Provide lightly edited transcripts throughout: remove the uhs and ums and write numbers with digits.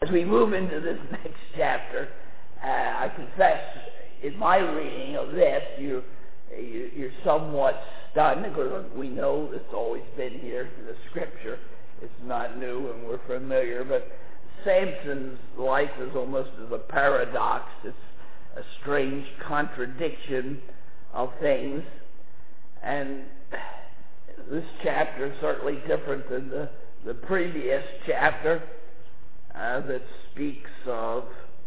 As we move into this next chapter, I confess, in my reading of this, you're somewhat stunned, because we know it's always been here in the Scripture. It's not new, and we're familiar, but Samson's life is almost as a paradox. It's a strange contradiction of things, and this chapter is certainly different than the previous chapter that speaks of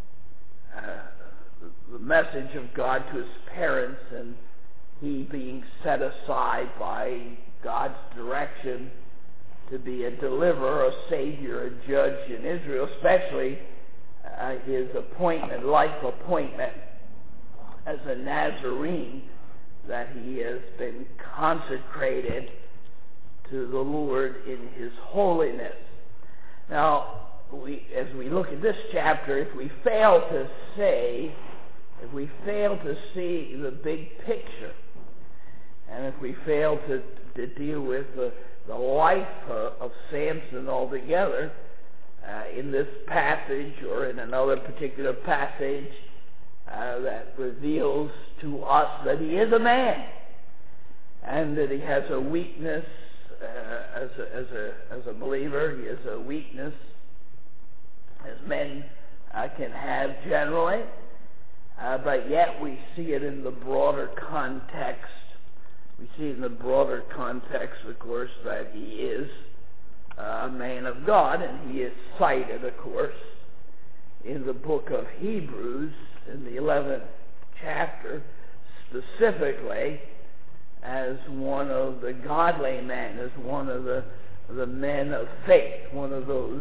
the message of God to his parents and he being set aside by God's direction to be a deliverer, a savior, a judge in Israel, especially his appointment, life appointment as a Nazarene, that he has been consecrated to the Lord in his holiness. Now, as we look at this chapter, if we fail to see the big picture, and if we fail to deal with the life of Samson altogether, in this passage or in another particular passage that reveals to us that he is a man, and that he has a weakness as a believer. He has a weakness as men can have generally, but yet we see it in the broader context. We see in the broader context, of course, that he is a man of God, and he is cited, of course, in the book of Hebrews, in the 11th chapter, specifically as one of the godly men, as one of the men of faith, one of those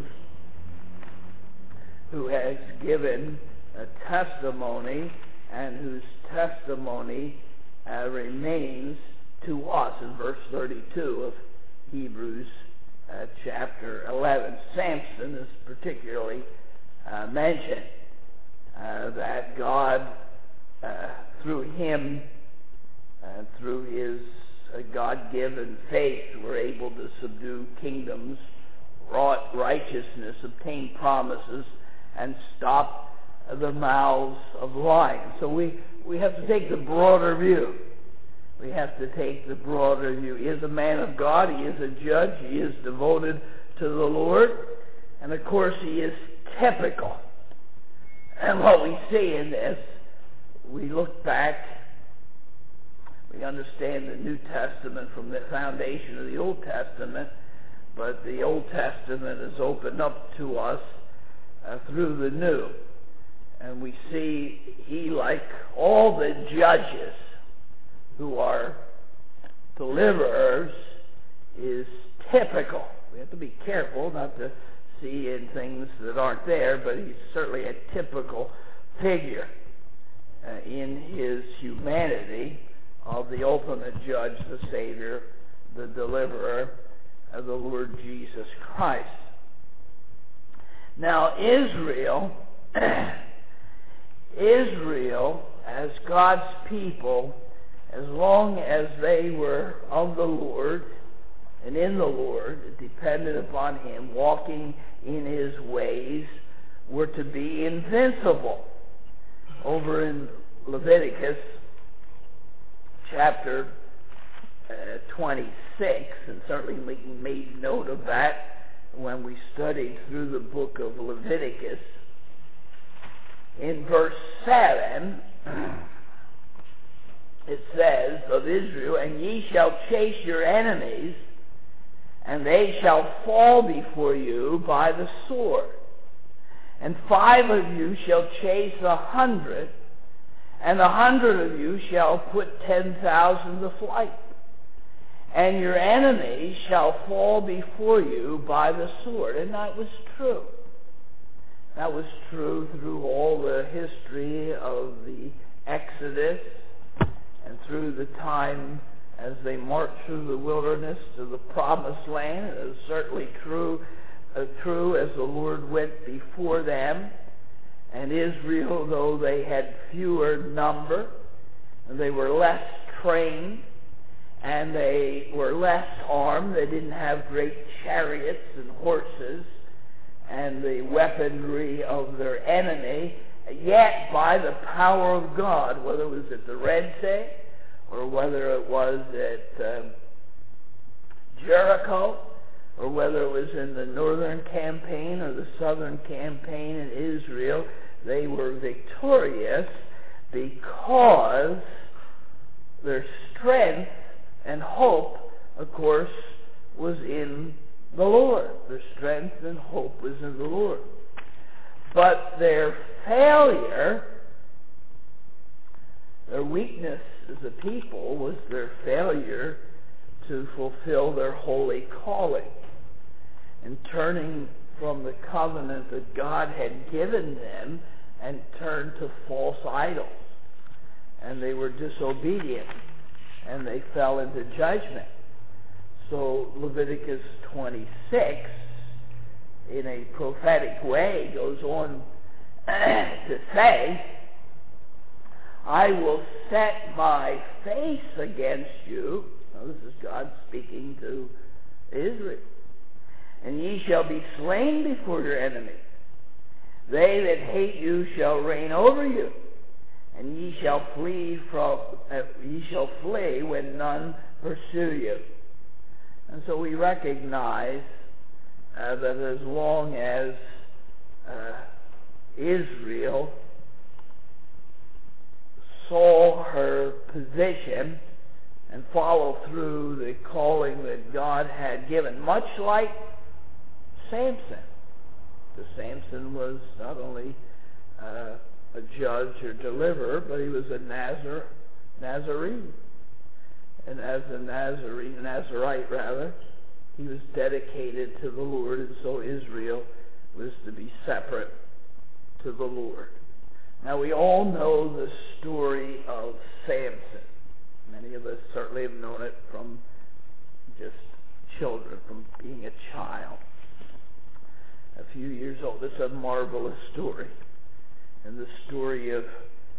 who has given a testimony and whose testimony remains to us, in verse 32 of Hebrews chapter 11. Samson is particularly mentioned, that God, through him, through his God-given faith, were able to subdue kingdoms, wrought righteousness, obtain promises, and stop the mouths of lions. So we have to take the broader view. We have to take the broader view. He is a man of God. He is a judge. He is devoted to the Lord. And of course, he is typical. And what we see in this, we look back, we understand the New Testament from the foundation of the Old Testament, but the Old Testament is opened up to us through the New. And we see he, like all the judges who are deliverers, is typical. We have to be careful not to see in things that aren't there, but he's certainly a typical figure in his humanity of the ultimate judge, the Savior, the deliverer, of the Lord Jesus Christ. Now, Israel, as God's people, as long as they were of the Lord and in the Lord, dependent upon him, walking in his ways, were to be invincible. Over in Leviticus chapter 26, and certainly we made note of that when we studied through the book of Leviticus, in verse 7, it says of Israel, "And ye shall chase your enemies, and they shall fall before you by the sword. And 5 of you shall chase 100, and 100 of you shall put 10,000 to flight. And your enemies shall fall before you by the sword." And that was true. That was true through all the history of the Exodus and through the time as they marched through the wilderness to the promised land. It was certainly true as the Lord went before them. And Israel, though they had fewer number, and they were less trained, and they were less armed, they didn't have great chariots and horses, and the weaponry of their enemy, yet by the power of God, whether it was at the Red Sea or whether it was at Jericho, or whether it was in the northern campaign or the southern campaign in Israel, they were victorious because their strength and hope, of course, was in the Lord. Their strength and hope was in the Lord. But their failure, their weakness as a people, was their failure to fulfill their holy calling, and turning from the covenant that God had given them and turned to false idols. And they were disobedient, and they fell into judgment. So Leviticus 26, in a prophetic way, goes on to say, I will set my face against you. Now, this is God speaking to Israel. And ye shall be slain before your enemies. They that hate you shall reign over you, and ye shall flee when none pursue you. And so we recognize that as long as Israel saw her position and followed through the calling that God had given, much like Samson. The Samson was not only a judge or deliverer, but he was a Nazarene. And as a Nazarite, he was dedicated to the Lord, and so Israel was to be separate to the Lord. Now, we all know the story of Samson. Many of us certainly have known it from just children, from being a child. A few years old. It's a marvelous story. And the story of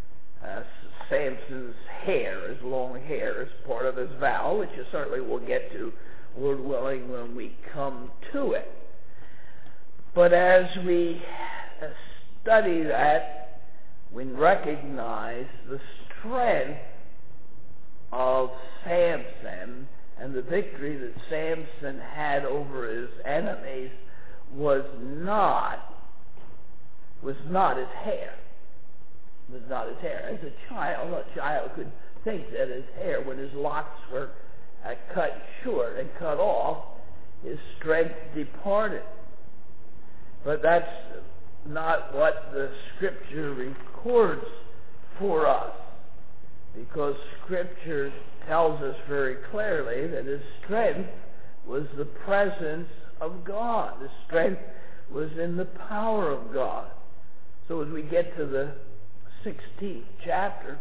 Samson's hair, his long hair, is part of his vow, which you certainly will get to, Lord willing, when we come to it. But as we study that, we recognize the strength of Samson, and the victory that Samson had over his enemies was not his hair. Was not his hair. As a child could think that his hair, when his locks were cut short and cut off, his strength departed. But that's not what the Scripture records for us, because Scripture tells us very clearly that his strength was the presence of God. His strength was in the power of God. So as we get to the 16th chapter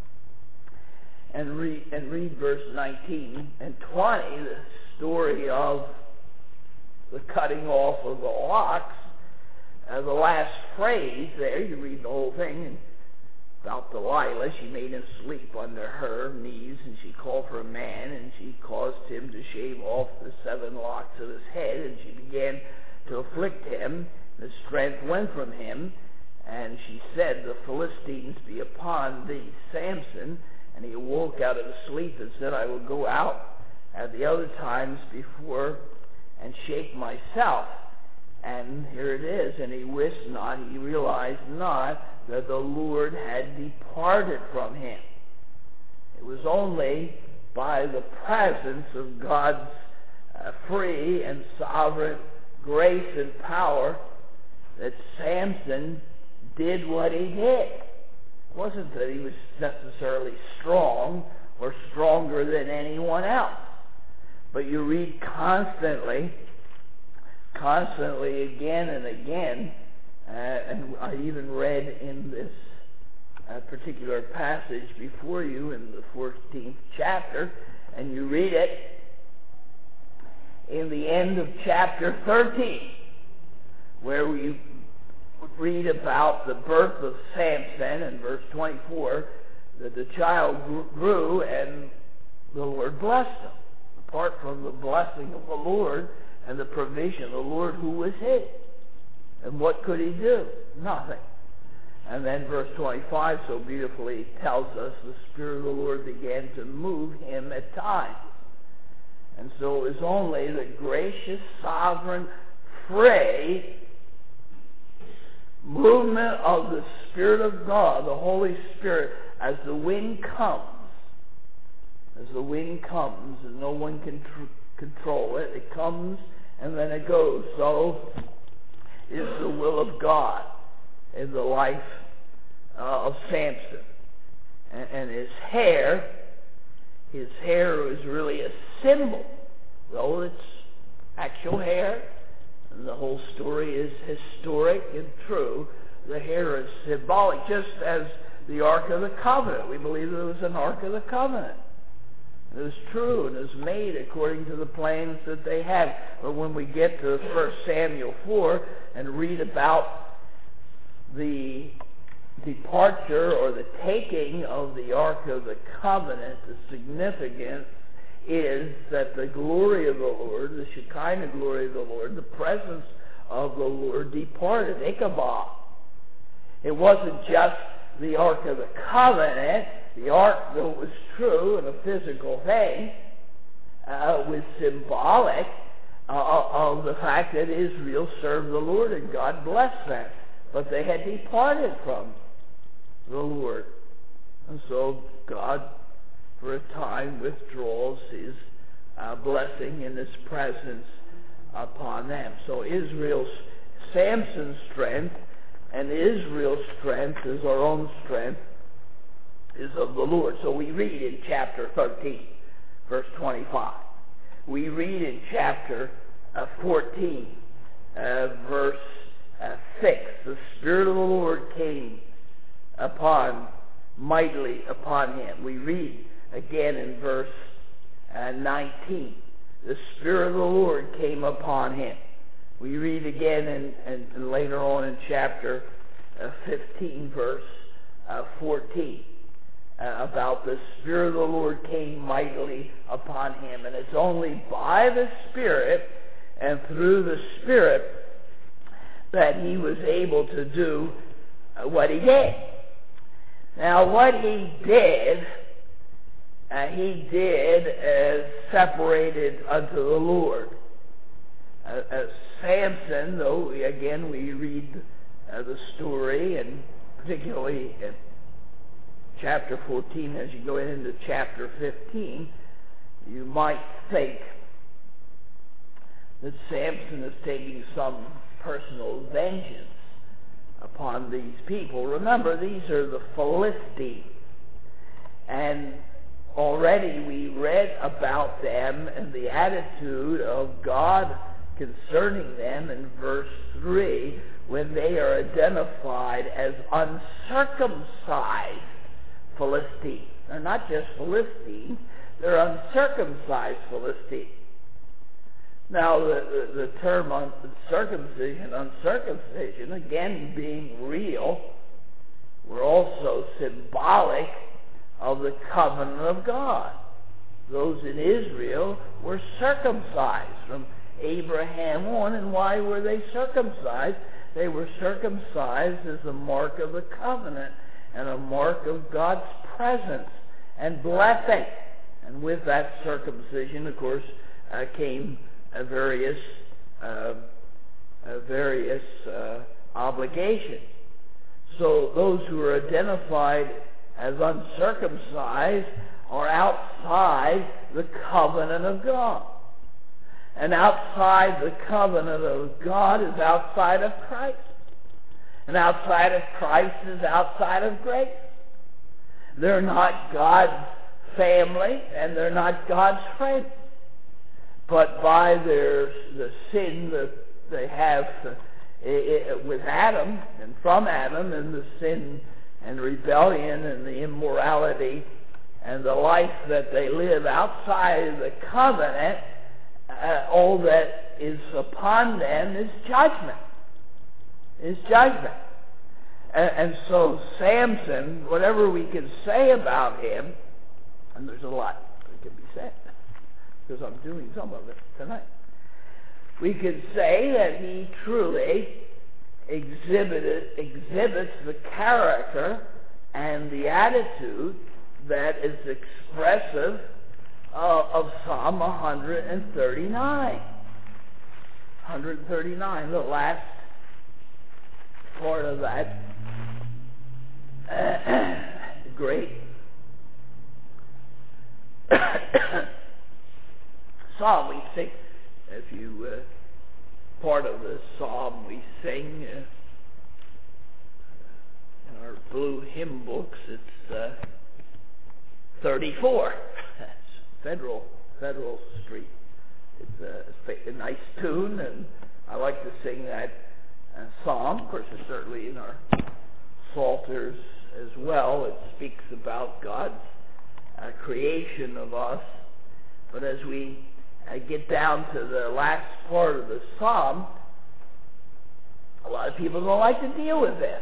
and read verse 19 and 20, the story of the cutting off of the locks, the last phrase there, you read the whole thing about Delilah. She made him sleep under her knees, and she called for a man, and she caused him to shave off the 7 locks of his head, and she began to afflict him. The strength went from him, and she said, the Philistines be upon thee, Samson. And he awoke out of his sleep and said, I will go out at the other times before and shake myself. And here it is, and he wist not, he realized not that the Lord had departed from him. It was only by the presence of God's free and sovereign grace and power that Samson did what he did. It wasn't that he was necessarily strong or stronger than anyone else. But you read constantly again and again, and I even read in this particular passage before you in the 14th chapter, and you read it in the end of chapter 13, where we read about the birth of Samson in verse 24, that the child grew and the Lord blessed him. Apart from the blessing of the Lord and the provision of the Lord who was his. And what could he do? Nothing. And then verse 25 so beautifully tells us the Spirit of the Lord began to move him at times. And so it was only the gracious, sovereign, free movement of the Spirit of God, the Holy Spirit, as the wind comes. As the wind comes, and no one can control it. It comes and then it goes. So is the will of God in the life of Samson. And his hair was really a symbol, though it's actual hair, and the whole story is historic and true. The hair is symbolic, just as the Ark of the Covenant. We believe there was an Ark of the Covenant. It was true, and it was made according to the plans that they had. But when we get to 1 Samuel 4 and read about the departure or the taking of the Ark of the Covenant, the significance is that the glory of the Lord, the Shekinah glory of the Lord, the presence of the Lord departed. Ichabod. It wasn't just the Ark of the Covenant. The Ark, though it was true and a physical thing, was symbolic of the fact that Israel served the Lord and God blessed them. But they had departed from the Lord. And so God, for a time, withdraws his blessing and his presence upon them. So Samson's strength and Israel's strength is our own strength, is of the Lord. So we read in chapter 13, verse 25. We read in chapter 14, verse 6. The Spirit of the Lord came mightily upon him. We read again in verse 19. The Spirit of the Lord came upon him. We read again and later on in chapter 15, verse 14, about the Spirit of the Lord came mightily upon him. And it's only by the Spirit and through the Spirit that he was able to do what he did. Now, what he did separated unto the Lord. Samson, though, again, we read the story, and particularly in chapter 14, as you go into chapter 15, you might think that Samson is taking some personal vengeance upon these people. Remember, these are the Philistines. And already we read about them and the attitude of God concerning them in verse 3, when they are identified as uncircumcised Philistines. They're not just Philistines, they're uncircumcised Philistines. Now, the term uncircumcision, again being real, were also symbolic of the covenant of God. Those in Israel were circumcised from Abraham on. And why were they circumcised? They were circumcised as a mark of the covenant and a mark of God's presence and blessing. And with that circumcision, of course, came various obligations. So those who are identified as uncircumcised are outside the covenant of God. And outside the covenant of God is outside of Christ. And outside of Christ is outside of grace. They're not God's family, and they're not God's friends. But by the sin that they have with Adam, and from Adam, and the sin and rebellion and the immorality and the life that they live outside of the covenant, all that is upon them is judgment. And so Samson, whatever we can say about him, and there's a lot that can be said, because I'm doing some of it tonight. We could say that he truly exhibits the character and the attitude that is expressive of Psalm 139. 139, the last part of that great psalm. We sing, if you part of the psalm we sing in our blue hymn books. It's 34. That's Federal Street. It's a nice tune, and I like to sing that psalm. Of course, it's certainly in our psalters as well. It speaks about God's creation of us. But as we get down to the last part of the psalm, a lot of people don't like to deal with this.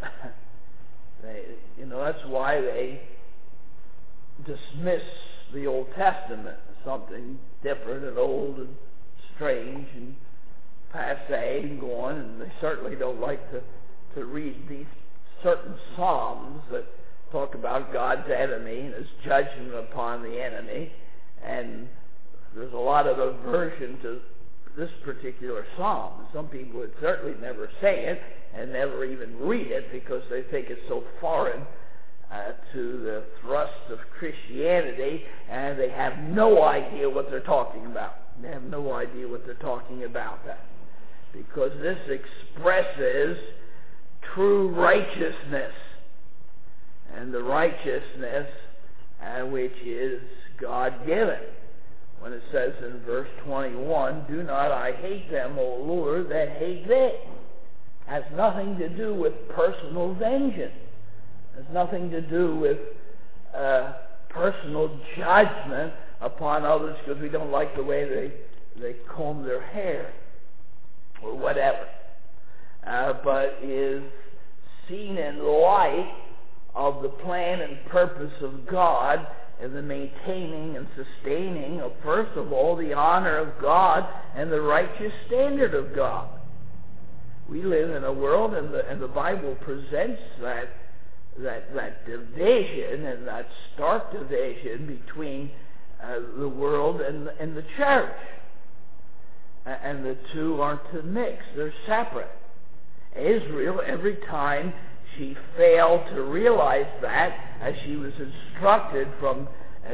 That's why they dismiss the Old Testament as something different and old and strange and passé and gone, and they certainly don't like to read these certain psalms that talk about God's enemy and his judgment upon the enemy. And there's a lot of aversion to this particular psalm. Some people would certainly never say it and never even read it because they think it's so foreign to the thrust of Christianity, and they have no idea what they're talking about. They have no idea what they're talking about, because this expresses true righteousness, and the righteousness which is God-given. When it says in verse 21, "Do not I hate them, O Lord, that hate thee," has nothing to do with personal vengeance. Has nothing to do with personal judgment upon others because we don't like the way they comb their hair or whatever, but is seen in light of the plan and purpose of God and the maintaining and sustaining of, first of all, the honor of God and the righteous standard of God. We live in a world, and the Bible presents that division and that stark division between the world and the church. And the two aren't to mix. They're separate. Israel, every time she failed to realize that, as she was instructed from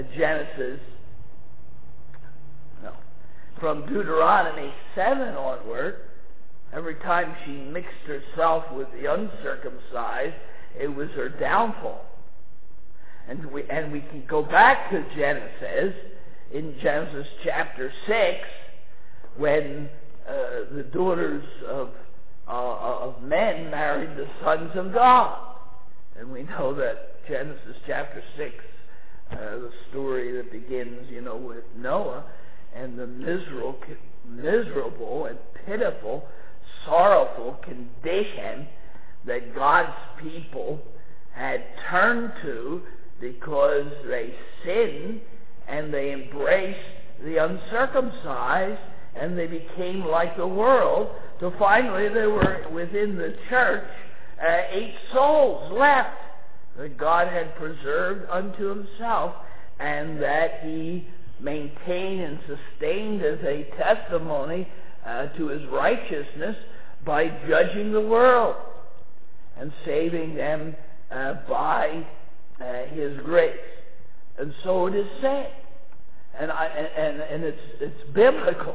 from Deuteronomy 7 onward, every time she mixed herself with the uncircumcised, it was her downfall. And we can go back to Genesis, in Genesis chapter 6, when the daughters of men married the sons of God. And we know that Genesis chapter 6, the story that begins, with Noah and the miserable and pitiful, sorrowful condition that God's people had turned to because they sinned and they embraced the uncircumcised and they became like the world. So finally there were within the church 8 souls left that God had preserved unto himself and that he maintained and sustained as a testimony to his righteousness by judging the world and saving them by his grace. And so it is said, and it's biblical,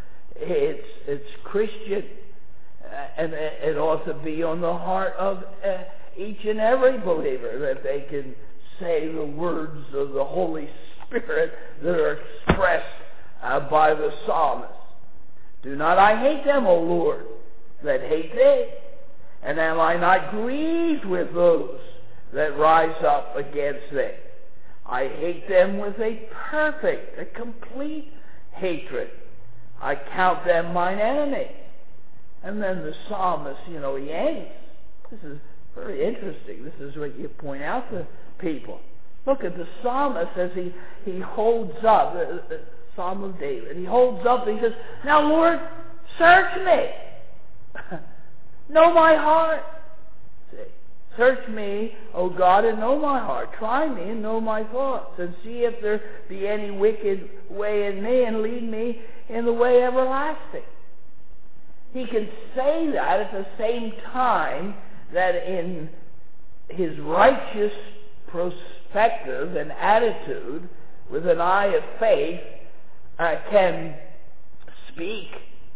it's Christian, and it ought to be on the heart of each and every believer that they can say the words of the Holy Spirit that are expressed by the psalmist. Do not I hate them, O Lord, that hate thee? And am I not grieved with those that rise up against thee? I hate them with a perfect, a complete hatred. I count them mine enemies. And then the psalmist, he ends. This is very interesting. This is what you point out to people. Look at the psalmist as he holds up, the Psalm of David. He holds up and he says, now Lord, search me. Know my heart. See? Search me, O God, and know my heart. Try me and know my thoughts, and see if there be any wicked way in me, and lead me in the way everlasting. He can say that at the same time that in his righteous perspective and attitude, with an eye of faith, can speak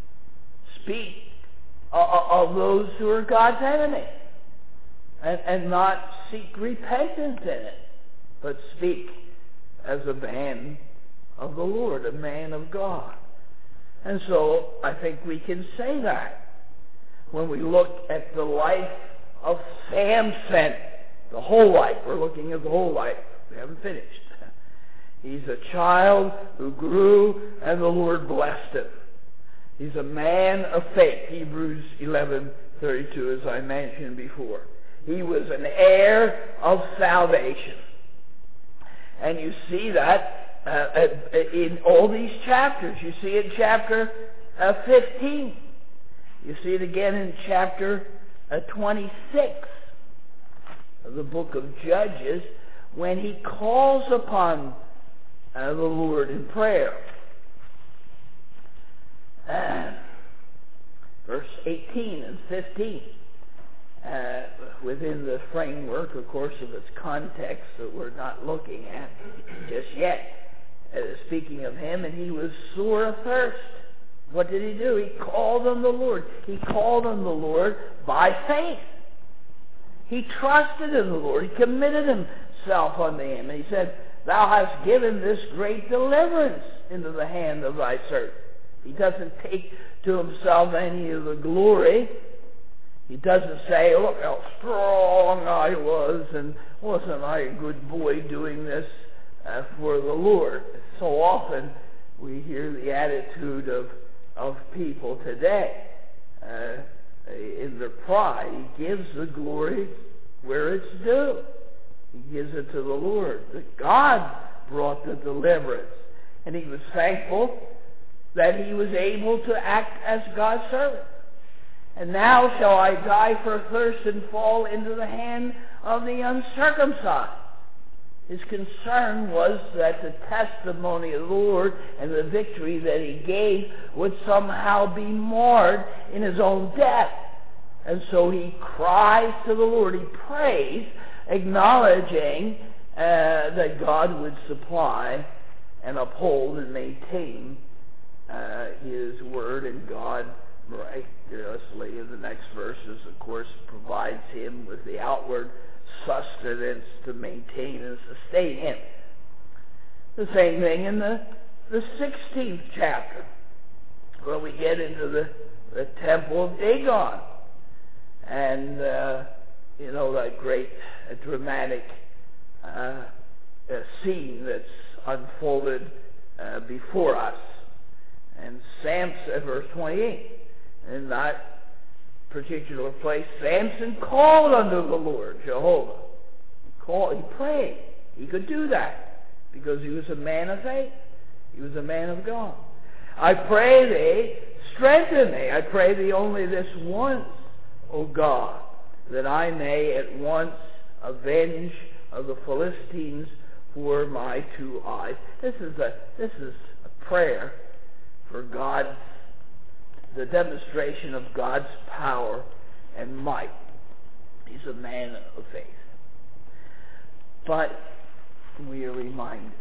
of those who are God's enemy, and not seek repentance in it, but speak as a man of the Lord, a man of God. And so I think we can say that when we look at the life of Samson, the whole life. We're looking at the whole life. We haven't finished. He's a child who grew, and the Lord blessed him. He's a man of faith. Hebrews 11:32, as I mentioned before. He was an heir of salvation. And you see that in all these chapters. You see it in chapter 15. You see it again in chapter 26 of the book of Judges, when he calls upon the Lord in prayer. Verse 18 and 15. Within the framework, of course, of its context that we're not looking at just yet. Speaking of him, and he was sore athirst. What did he do? He called on the Lord. He called on the Lord by faith. He trusted in the Lord. He committed himself unto him. And he said, Thou hast given this great deliverance into the hand of thy servant. He doesn't take to himself any of the glory. He doesn't say, look how strong I was, and wasn't I a good boy doing this for the Lord. So often we hear the attitude of people today. In their pride, he gives the glory where it's due. He gives it to the Lord. That God brought the deliverance. And he was thankful that he was able to act as God's servant. And now shall I die for thirst and fall into the hand of the uncircumcised. His concern was that the testimony of the Lord and the victory that he gave would somehow be marred in his own death. And so he cries to the Lord. He prays, acknowledging that God would supply and uphold and maintain his word, and God miraculously in the next verses, of course, provides him with the outward sustenance to maintain and sustain him. The same thing in the 16th chapter, where we get into the temple of Dagon, and that great dramatic scene that's unfolded before us. And Samson, verse 28, in that particular place, Samson called unto the Lord, Jehovah. He prayed. He could do that because he was a man of faith. He was a man of God. I pray thee, strengthen me. I pray thee only this once, O God, that I may at once avenge of the Philistines for my two eyes. This is a prayer for the demonstration of God's power and might. He's a man of faith. But we are reminded,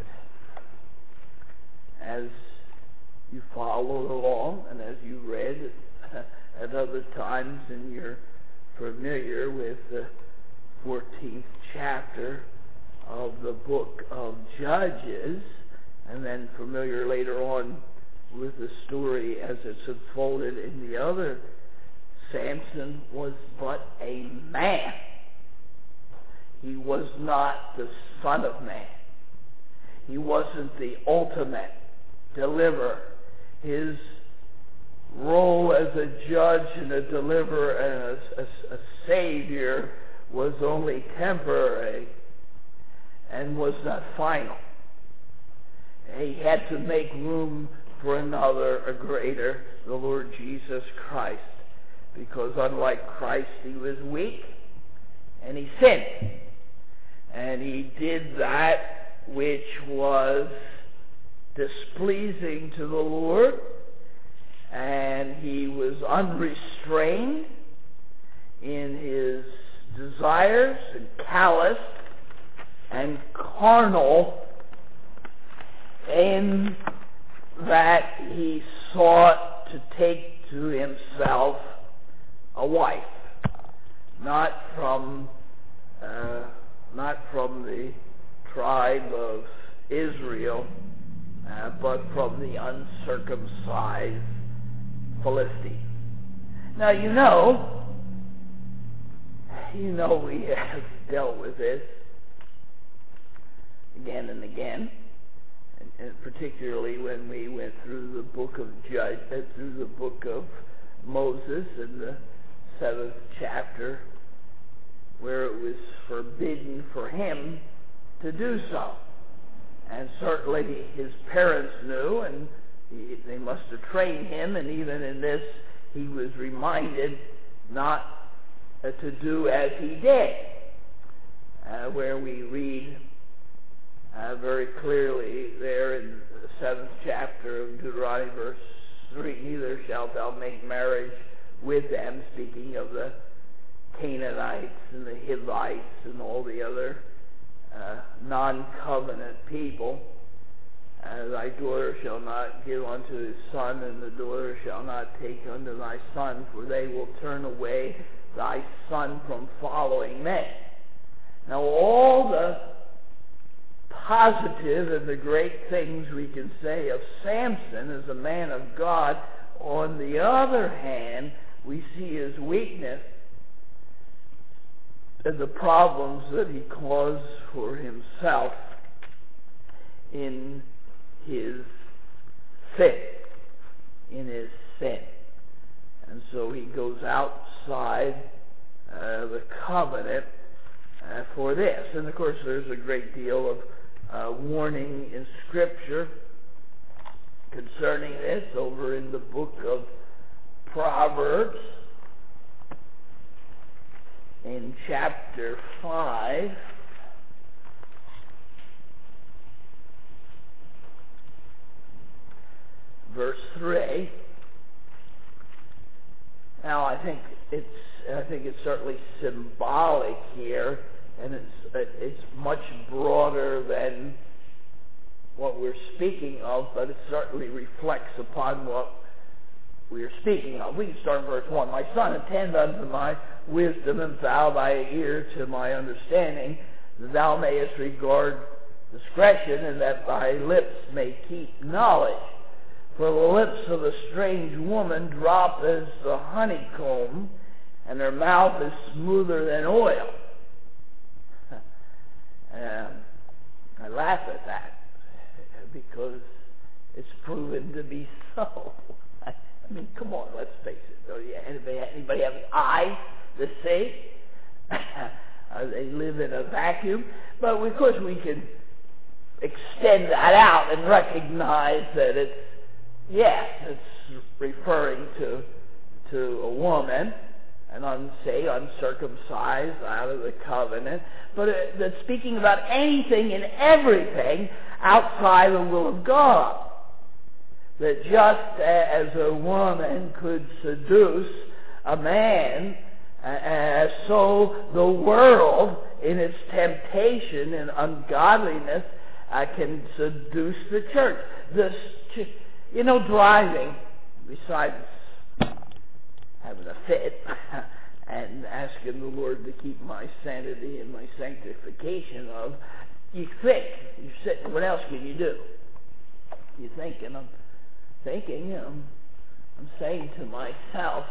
as you followed along and as you read at other times, and you're familiar with the 14th chapter of the book of Judges, and then familiar later on with the story as it's unfolded in the other, Samson was but a man. He was not the Son of Man. He wasn't the ultimate deliverer. His role as a judge and a deliverer and a savior was only temporary and was not final. He had to make room for another, a greater, the Lord Jesus Christ, because unlike Christ, he was weak, and he sinned. And he did that which was displeasing to the Lord, and he was unrestrained in his desires, and callous and carnal, in that he sought to take to himself a wife, not from the tribe of Israel, but from the uncircumcised Philistine. Now you know we have dealt with this again and again, and particularly when we went through the book of through the book of Moses in the 7th chapter, where it was forbidden for him to do so. And certainly his parents knew, and they must have trained him, and even in this he was reminded not to do as he did, where we read very clearly there in the 7th chapter of Deuteronomy, verse 3, neither shalt thou make marriage with them, speaking of the Canaanites and the Hivites and all the other non-covenant people. Thy daughter shall not give unto his son, and the daughter shall not take unto thy son, for they will turn away thy son from following me. Now all the positive and the great things we can say of Samson as a man of God, on the other hand, we see his weakness and the problems that he caused for himself in his sin. And so he goes outside the covenant for this. And of course there's a great deal of warning in Scripture concerning this over in the book of Proverbs, in chapter 5, verse 3. Now I think it's certainly symbolic here, and it's much broader than what we're speaking of, but it certainly reflects upon what we are speaking of. We can start in verse 1. My son, attend unto my wisdom, and bow thy ear to my understanding, that thou mayest regard discretion, and that thy lips may keep knowledge. For the lips of a strange woman drop as the honeycomb, and her mouth is smoother than oil. I laugh at that because it's proven to be so. I mean, come on, let's face it. Anybody have eyes to see? They live in a vacuum. But of course we can extend that out and recognize that it's referring to a woman, and uncircumcised, out of the covenant, but that's speaking about anything and everything outside the will of God. That just as a woman could seduce a man, so the world in its temptation and ungodliness can seduce the church. Driving, besides having a fit and asking the Lord to keep my sanity and my sanctification of, you think, you're sitting, what else can you do? You're thinking, I'm saying to myself,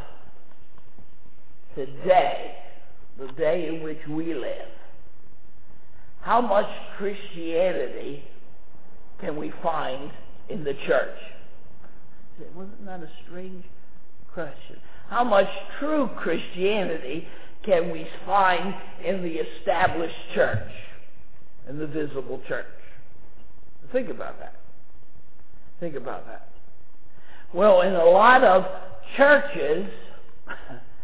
today, the day in which we live, how much Christianity can we find in the church? Wasn't that a strange question? How much true Christianity can we find in the established church, in the visible church? Think about that. Well, in a lot of churches,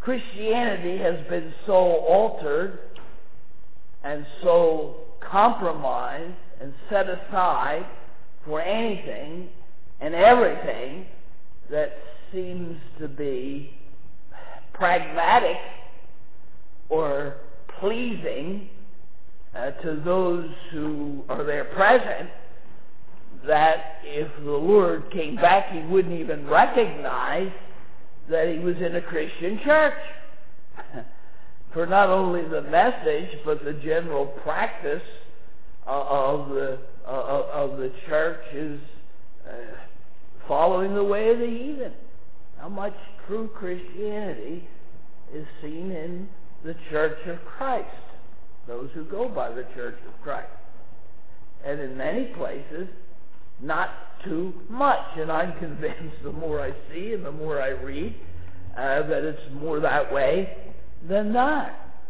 Christianity has been so altered and so compromised and set aside for anything and everything that seems to be pragmatic or pleasing to those who are there present, that if the Lord came back, he wouldn't even recognize that he was in a Christian church. For not only the message, but the general practice of the church is following the way of the heathen. How much true Christianity is seen in the Church of Christ, those who go by the Church of Christ. And in many places, not too much. And I'm convinced the more I see and the more I read that it's more that way than not.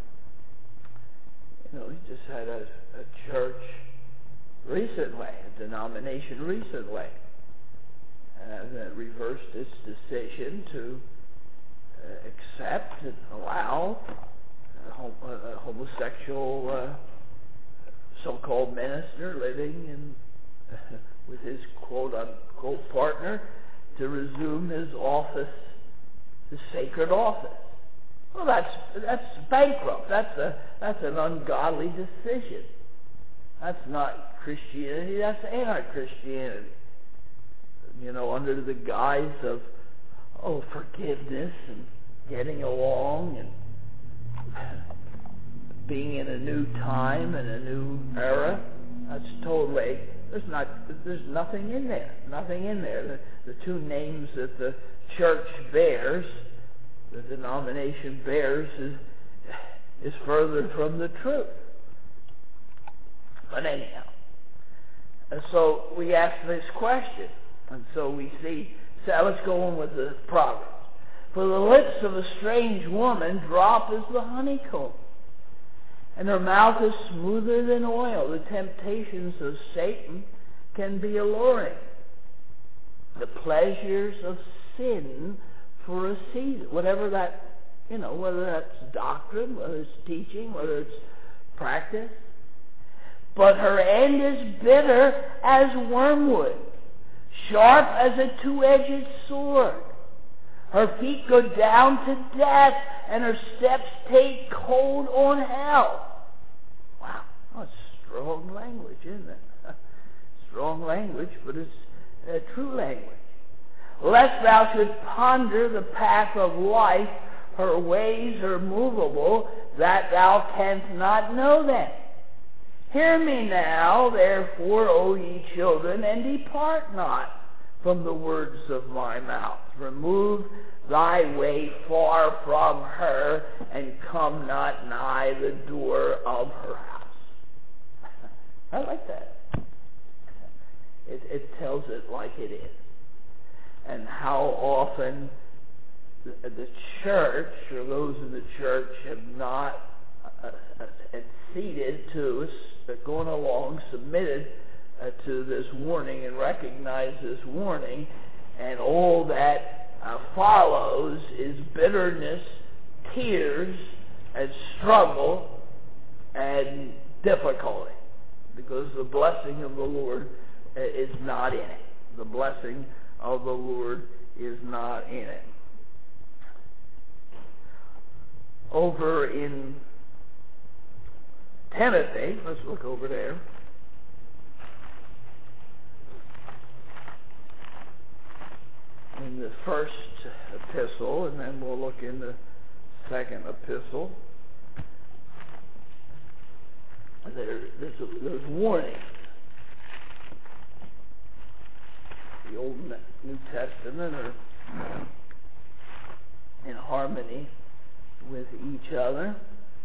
We just had a church recently, a denomination recently, that reversed its decision to accept and allow a homosexual so-called minister living in with his quote-unquote partner to resume his office, his sacred office. Well, that's bankrupt. That's an ungodly decision. That's not Christianity. That's anti-Christianity. Under the guise of forgiveness and getting along and being in a new time and a new era. That's totally. There's nothing in there. Nothing in there. The two names that the church bears, the denomination bears, is further from the truth. But anyhow, and so we ask this question, and so we see. So let's go on with the Proverbs. For the lips of a strange woman drop as the honeycomb, and her mouth is smoother than oil. The temptations of Satan can be alluring. The pleasures of sin for a season, whatever that, whether that's doctrine, whether it's teaching, whether it's practice. But her end is bitter as wormwood, sharp as a two-edged sword. Her feet go down to death, and her steps take hold on hell. Wow, that's strong language, isn't it? Strong language, but it's true language. Lest thou should ponder the path of life, her ways are movable, that thou canst not know them. Hear me now, therefore, O ye children, and depart not from the words of my mouth. Remove thy way far from her, and come not nigh the door of her house. I like that. It tells it like it is. And how often the church, or those in the church, have not acceded to, going along, submitted to this warning and recognized this warning, and all that follows is bitterness, tears, and struggle, and difficulty, because the blessing of the Lord is not in it. The blessing of the Lord is not in it. Over in Timothy, let's look over there. In the first epistle, and then we'll look in the second epistle. There's warning. The Old and New Testament are in harmony with each other.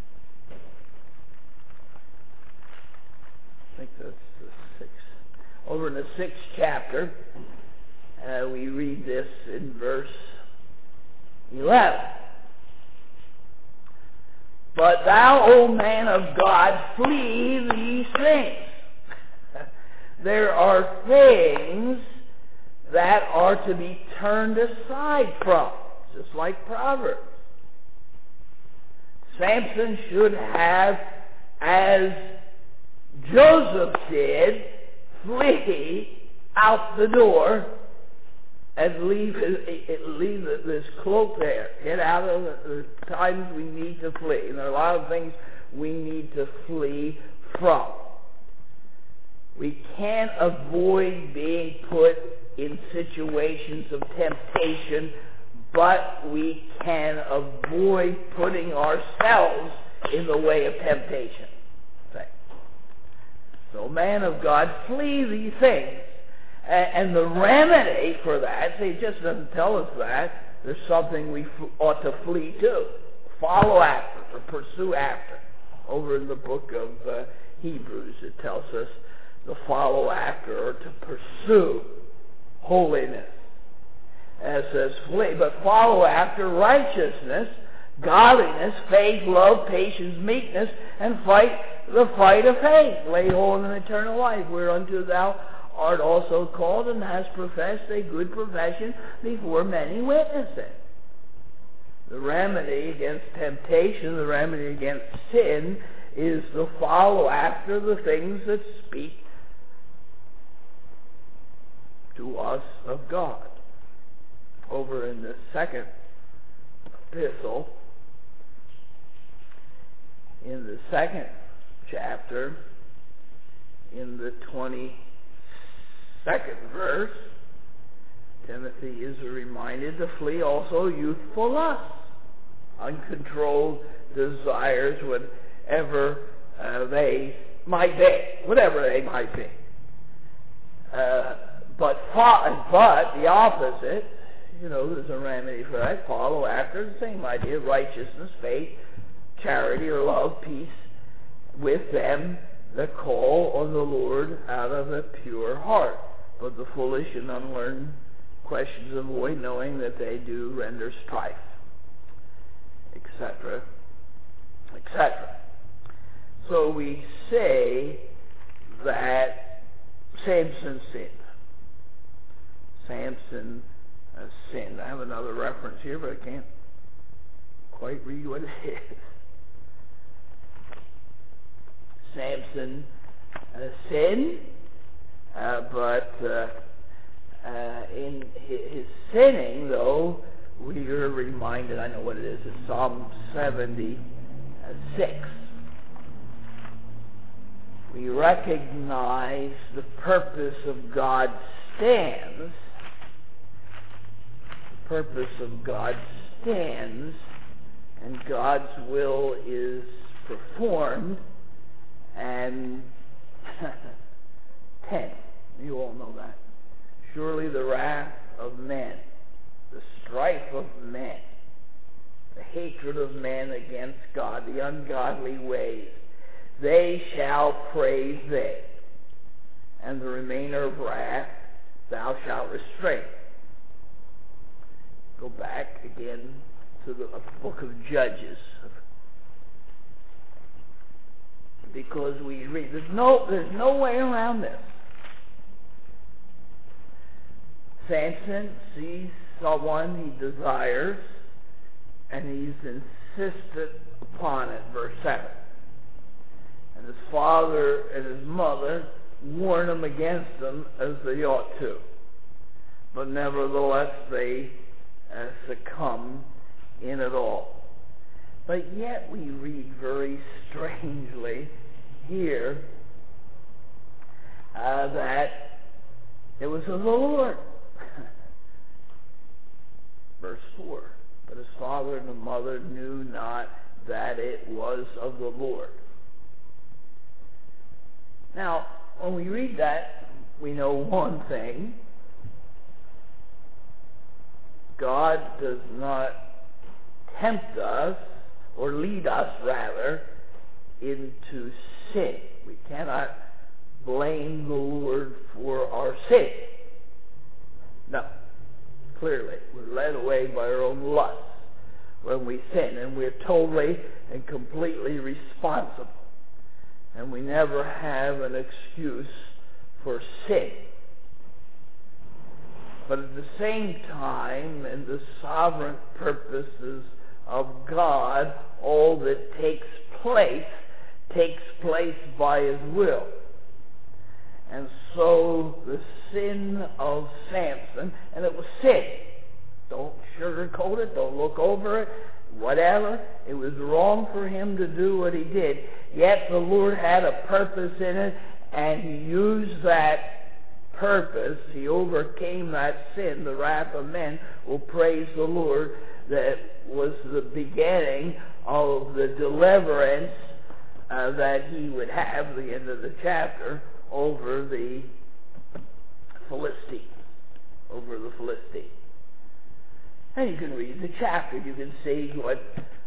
I think that's the 6th. Over in the 6th chapter, we read this in verse 11. But thou, O man of God, flee these things. There are things that are to be turned aside from, just like Proverbs. Samson should have, as Joseph did, flee out the door and leave this cloak there. Get out of the times we need to flee. And there are a lot of things we need to flee from. We can't avoid being put in situations of temptation, but we can avoid putting ourselves in the way of temptation. So, man of God, flee these things. And the remedy for that, see, it just doesn't tell us that. There's something we ought to flee to. Follow after, or pursue after. Over in the book of Hebrews, it tells us to follow after, or to pursue holiness. As it says, flee, but follow after righteousness, godliness, faith, love, patience, meekness, and fight the fight of faith. Lay hold on eternal life, whereunto thou art also called, and hast professed a good profession before many witnesses. The remedy against temptation, the remedy against sin, is to follow after the things that speak to us of God. Over in the second epistle, in the second chapter, in the 22nd verse, Timothy is reminded to flee also youthful lusts, uncontrolled desires, whatever they might be, whatever they might be. But the opposite, there's a remedy for that. Follow after the same idea: righteousness, faith, charity, or love, peace with them that call on the Lord out of a pure heart. But the foolish and unlearned questions avoid, knowing that they do render strife, etc., etc. So we say that Samson sinned. Samson sinned. I have another reference here, but I can't quite read what it is. Samson sinned, but in his sinning, though, we are reminded, I know what it is, it's Psalm 76. We recognize the purpose of God stands. The purpose of God stands, and God's will is performed. And 10, you all know that. Surely the wrath of men, the strife of men, the hatred of men against God, the ungodly ways, they shall praise thee, and the remainder of wrath thou shalt restrain. Go back again to the book of Judges, because we read, there's no way around this. Samson sees someone he desires, and he's insistent upon it, verse 7. And his father and his mother warn him against him as they ought to. But nevertheless, they succumb in it all. But yet we read very strangely here that it was of the Lord. Verse 4. But his father and the mother knew not that it was of the Lord. Now, when we read that, we know one thing. God does not tempt us, or lead us, rather, into sin. We cannot blame the Lord for our sin. No. Clearly, we're led away by our own lusts when we sin, and we're totally and completely responsible. And we never have an excuse for sin. But at the same time, in the sovereign purposes of God, all that takes place by his will. And so the sin of Samson, and it was sin. Don't sugarcoat it, don't look over it, whatever. It was wrong for him to do what he did. Yet the Lord had a purpose in it, and he used that purpose. He overcame that sin, the wrath of men. Well, praise the Lord. That was the beginning of the deliverance that he would have, the end of the chapter, over the Philistine. And you can read the chapter. You can see what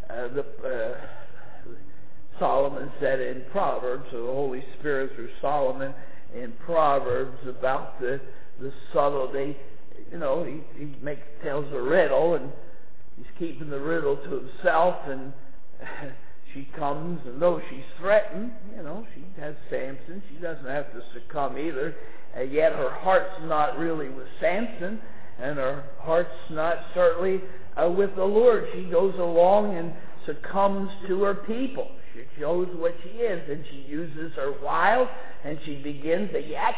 Solomon said in Proverbs, or the Holy Spirit through Solomon in Proverbs about the subtlety. You know, he tells a riddle, and he's keeping the riddle to himself, and she comes, and though she's threatened, you know, she has Samson. She doesn't have to succumb either. And yet her heart's not really with Samson, and her heart's not certainly with the Lord. She goes along and succumbs to her people. She shows what she is, and she uses her wiles, and she begins to yak,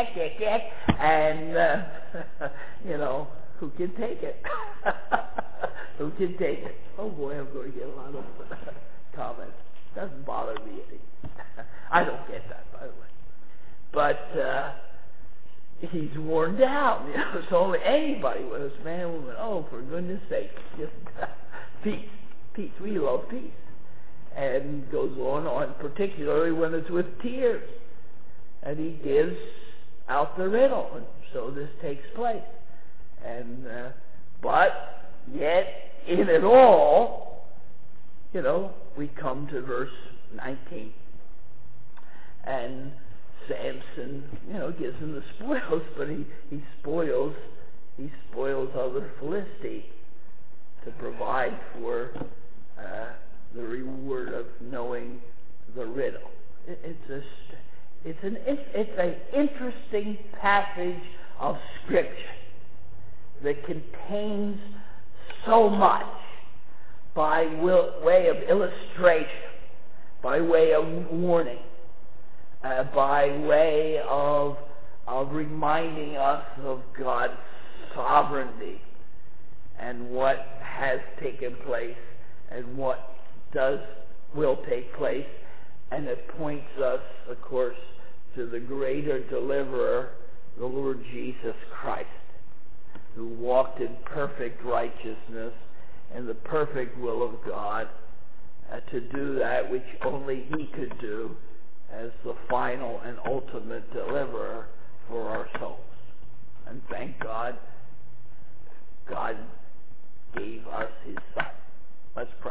and, you know, who can take it? Who can take it? Oh boy, I'm going to get a lot of comments. Doesn't bother me any. I don't get that, by the way. But he's worn down. You know, so anybody, whether it's man or woman, oh, for goodness sake, just peace. We love peace. And goes on, particularly when it's with tears. And he gives out the riddle, and so this takes place. And but yet in it all, you know, we come to verse 19, and Samson, you know, gives him the spoils, but he spoils other Philistines to provide for the reward of knowing the riddle. It's an interesting passage of Scripture that contains so much by way of illustration, by way of warning, by way of reminding us of God's sovereignty and what has taken place and what will take place. And it points us, of course, to the greater deliverer, the Lord Jesus Christ, who walked in perfect righteousness and the perfect will of God to do that which only he could do as the final and ultimate deliverer for our souls. And thank God, God gave us his Son. Let's pray.